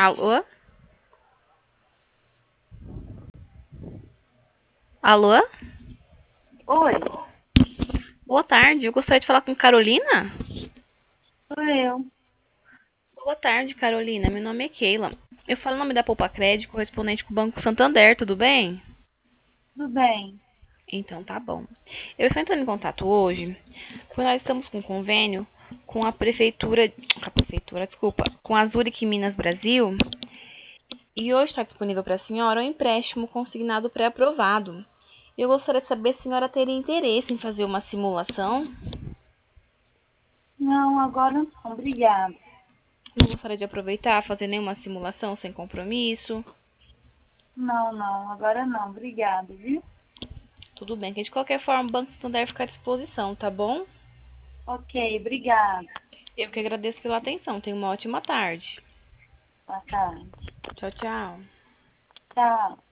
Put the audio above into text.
Alô? Alô? Oi, Boa tarde, eu gostaria de falar com Carolina. sou eu. Boa tarde, Carolina. Meu nome é Keila. Eu falo em nome da Poupa Crédito, correspondente com o Banco Santander, tudo bem? Tudo bem? Então tá bom. Eu estou entrando em contato hoje, porque nós estamos com um convênio com desculpa, com a Zurich Minas Brasil, e hoje está disponível para a senhora um empréstimo consignado pré-aprovado. Eu gostaria de saber se a senhora teria interesse em fazer uma simulação. Não, agora não, obrigada. Não gostaria de aproveitar, fazer nenhuma simulação sem compromisso. Não, agora não, obrigada, viu? Tudo bem, que de qualquer forma o Banco Santander fica à disposição, tá bom? Ok, obrigada. Eu que agradeço pela atenção. Tenha uma ótima tarde. Boa tarde. Tchau, tchau. Tchau.